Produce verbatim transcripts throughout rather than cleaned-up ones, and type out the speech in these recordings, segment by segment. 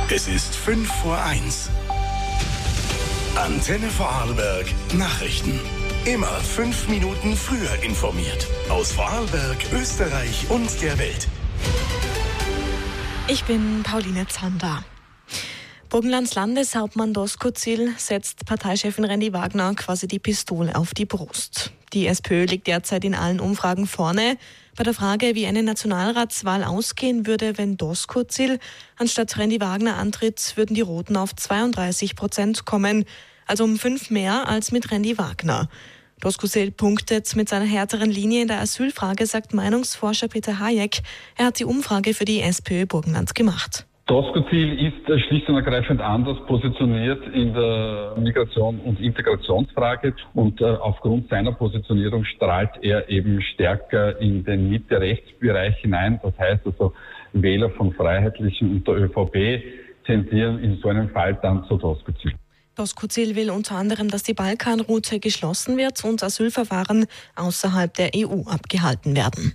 Es ist fünf vor eins. Antenne Vorarlberg Nachrichten. Immer fünf Minuten früher informiert. Aus Vorarlberg, Österreich und der Welt. Ich bin Pauline Zander. Burgenlands Landeshauptmann Dosko Zil setzt Parteichefin Randy Wagner quasi die Pistole auf die Brust. Die SPÖ liegt derzeit in allen Umfragen vorne. Bei der Frage, wie eine Nationalratswahl ausgehen würde, wenn Dosko Zil anstatt Randy Wagner antritt, würden die Roten auf zweiunddreißig Prozent kommen, also um fünf mehr als mit Randy Wagner. Dosko Zil punktet mit seiner härteren Linie in der Asylfrage, sagt Meinungsforscher Peter Hayek. Er hat die Umfrage für die SPÖ Burgenland gemacht. Dosko Zil ist schlicht und ergreifend anders positioniert in der Migration- und Integrationsfrage und äh, aufgrund seiner Positionierung strahlt er eben stärker in den Mitte-Rechts-Bereich hinein. Das heißt also, Wähler von Freiheitlichen und der ÖVP tendieren in so einem Fall dann zu Dosko Zil. Dosko Zil will unter anderem, dass die Balkanroute geschlossen wird und Asylverfahren außerhalb der E U abgehalten werden.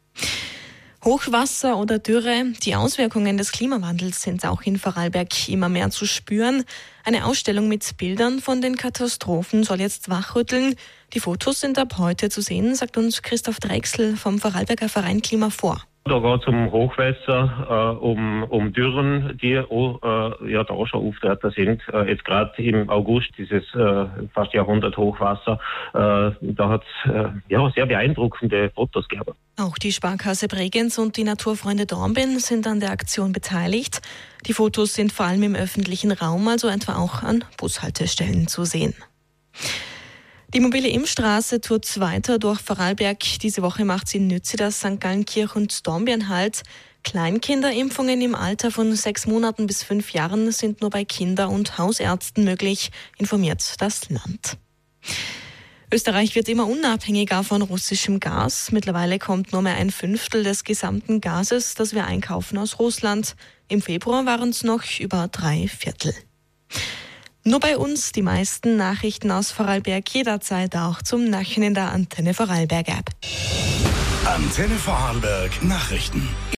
Hochwasser oder Dürre, die Auswirkungen des Klimawandels sind auch in Vorarlberg immer mehr zu spüren. Eine Ausstellung mit Bildern von den Katastrophen soll jetzt wachrütteln. Die Fotos sind ab heute zu sehen, sagt uns Christoph Dreixl vom Vorarlberger Verein Klima vor. Da geht es um Hochwasser, äh, um, um Dürren, die auch, äh, ja, da auch schon auftreten sind. Äh, jetzt gerade im August, dieses äh, fast Jahrhundert-Hochwasser, äh, da hat es äh, ja, sehr beeindruckende Fotos gegeben. Auch die Sparkasse Bregenz und die Naturfreunde Dornbirn sind an der Aktion beteiligt. Die Fotos sind vor allem im öffentlichen Raum, also etwa auch an Bushaltestellen zu sehen. Die mobile Impfstraße tut weiter durch Vorarlberg. Diese Woche macht sie in Nützidas, Sankt Gallenkirch und Dornbirn Halt. Kleinkinderimpfungen im Alter von sechs Monaten bis fünf Jahren sind nur bei Kinder- und Hausärzten möglich, informiert das Land. Österreich wird immer unabhängiger von russischem Gas. Mittlerweile kommt nur mehr ein Fünftel des gesamten Gases, das wir einkaufen, aus Russland. Im Februar waren es noch über drei Viertel. Nur bei uns die meisten Nachrichten aus Vorarlberg jederzeit auch zum Nachhinein in der Antenne Vorarlberg App. Antenne Vorarlberg Nachrichten.